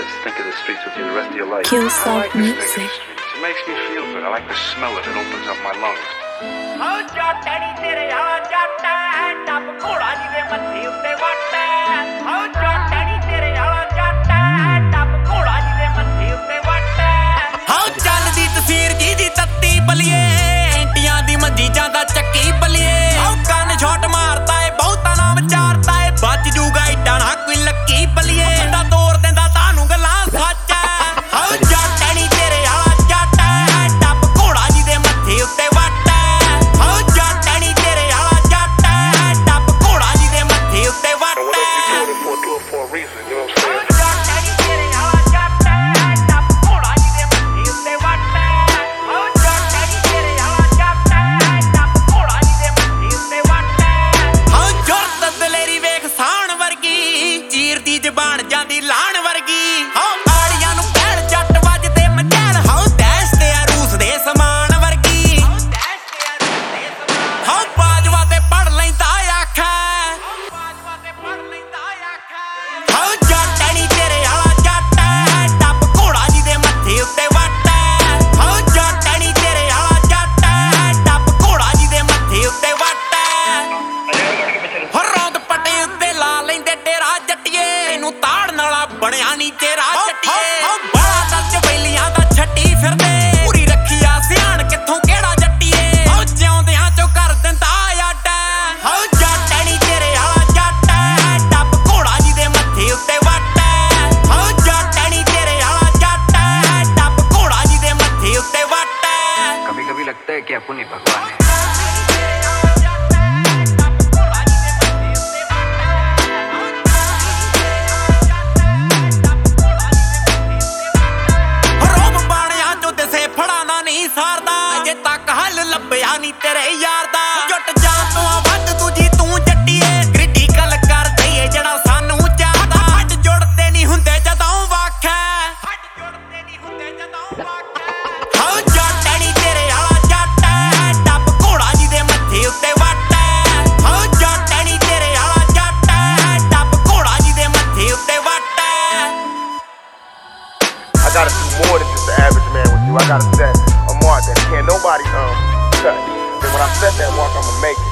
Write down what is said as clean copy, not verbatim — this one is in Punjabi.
to stink of the streets with you the rest of your life. Kill I Soul like the stink of the Music. streets. It makes me feel good. I like the smell of it. It opens up my lungs. ਚੱਲਦੀ ਤਸਵੀਰ ਜੀ ਦੀ ਤੱਤੀ ਬਲੀਏ ਐਂਟੀਆਂ ਦੀ ਮੰਜੀ ਜਾਂਦਾ ਚੱਕੀ ਬਲੀਏ ਕੰਨ ਛੋਟ ਮਾਰਦਾ ਏ ਬਹੁਤਾ ਨਾ ਵਿਚਾਰਦਾ ਏ ਬਚ ਜੂਗਾ ਏਡਾ ਨਾ ਕੋਈ ਲੱਕੀ ਬਲੀਏ ਬੰਦਾ ਤੋੜ ਦਿੰਦਾ ਤੁਹਾਨੂੰ ਗੱਲਾਂ ਸੱਚ ਹਾਉ ਜੱਟ ਨੀ ਤੇਰੇ ਆਲਾ ਜੱਟ ਟੱਪ ਘੋੜਾ ਜੀ ਦੇ ਮੱਥੇ ਉੱਤੇ ਵੱਟ ਹਾਉ ਜੱਟ ਨੀ ਤੇਰੇ ਆਲਾ ਜੱਟ ਟੱਪ ਘੋੜਾ ਜੀ ਦੇ ਮੱਥੇ ਉੱਤੇ ਵੱਟ For a reason, you know what I'm saying? ਜ਼ਬਾਨ ਜਾਂਦੀ ਲਾਣ ਵਰਗੀ ਹਾਉ ਆਲੀਆਂ ਨੂੰ ਪੈਣ ਜੱਟ ਵੱਜਦੇ ਮਚੈਲ ਹਾਉ ਦੈਸ਼ ਤੇ ਆ ਰੂਸ ਦੇ ਸਮਾਨ ਵਰਗੀ ਹਾਉ ਬਾਜਵਾ ਤੇ ਪੜ ਲੈਂਦਾ ਆਖਾ ਹਾਉ ਜੱਟ ਨੀ ਤੇਰੇ ਆਲਾ ਜੱਟ ਟੱਪ ਘੋੜਾ ਜੀ ਦੇ ਮੱਥੇ ਉੱਤੇ ਵੱਟ ਹਾਉ ਜੱਟ ਨੀ ਤੇਰੇ ਆਲਾ ਜੱਟ ਟੱਪ ਘੋੜਾ ਜੀ ਦੇ ਮੱਥੇ ਉੱਤੇ ਵੱਟ ਰੌਂਦ ਪੱਟੇ ਉੱਤੇ ਲਾ ਲੈਂਦੇ ਡੇਰਾ ਜੱਟੀਏ ਨੂੰ ਤਾੜਨ ਵਾਲਾ ਬਣਿਆ ਨੀ ਤੇਰਾ ਜੱਟੀਏ ਬੜਾ ਦਰਜ ਬੈਲੀਆਂ ਦਾ ਛੱਟੀ ਫਿਰਦੇ ਪੂਰੀ ਰੱਖਿਆ ਸਿਆਣ ਕਿੱਥੋਂ ਕਿਹੜਾ ਜੱਟੀਏ ਹਾਉ ਜਿਉਂਦਿਆਂ ਚੋਂ ਕਰ ਦਿੰਦਾ ਅੱਡ ਹਾਉ ਜੱਟ ਨੀ ਤੇਰੇ ਆਲਾ ਜੱਟ ਟੱਪ ਘੋੜਾ ਜੀ ਦੇ ਮੱਥੇ ਉੱਤੇ ਵੱਟ ਹਾਉ ਜੱਟ ਨੀ ਤੇਰੇ ਆਲਾ ਜੱਟ ਟੱਪ ਘੋੜਾ ਜੀ ਦੇ ਮੱਥੇ ਉੱਤੇ ਵੱਟ कभी कभी लगता है कि अपन ही भगवान है। ਸਾਰਦਾ ਅਜੇ ਤੱਕ ਹੱਲ ਲੱਭਿਆ ਨੀ ਤੇਰੇ ਯਾਰ ਦਾ ਜੁੱਟ ਜਾਨ ਤੋਂ ਵੱਧ ਦੂਜੀ ਤੂੰ ਜੱਟੀਏ ਕ੍ਰਿਟੀਕਲ ਕਰ ਦਈਏ ਜਿਹੜਾ ਸਾਨੂੰ ਚਾਹਦਾ ਹੱਡ ਜੁੜਦੇ ਨਹੀਂ ਹੁੰਦੇ ਜਦੋਂ ਵਾਖਾ ਹਾਉ ਜੱਟ ਨੀ ਤੇਰੇ ਆਲਾ ਜੱਟ ਟੱਪ ਘੋੜਾ ਜੀ ਦੇ ਮੱਥੇ ਉੱਤੇ ਵੱਟ ਹਾਉ ਜੱਟ ਨੀ ਤੇਰੇ ਆਲਾ ਜੱਟ ਟੱਪ ਘੋੜਾ ਜੀ ਦੇ ਮੱਥੇ ਉੱਤੇ ਵੱਟ I gotta do more than just the average man with you. I gotta set a mark that can't nobody touch. And when I set that mark, I'ma make it.